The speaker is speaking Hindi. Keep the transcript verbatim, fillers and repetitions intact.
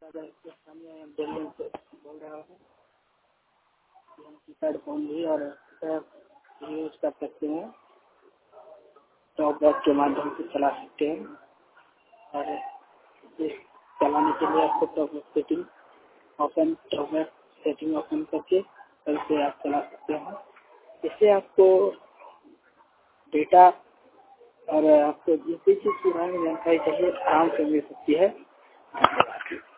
मैं दिल्ली से बोल रहा हूँ। हम कीपैड फ़ोन भी और यूज़ कर सकते हैं, टॉक बैक के माध्यम से चला सकते हैं। और इस चलाने के लिए आपको talk back setting open talk back setting open करके फिर से आप चला सकते हैं। इससे आपको डेटा और आपको जिस भी चीज़ के बारे में जानकारी चाहिए आराम से मिल सकती है।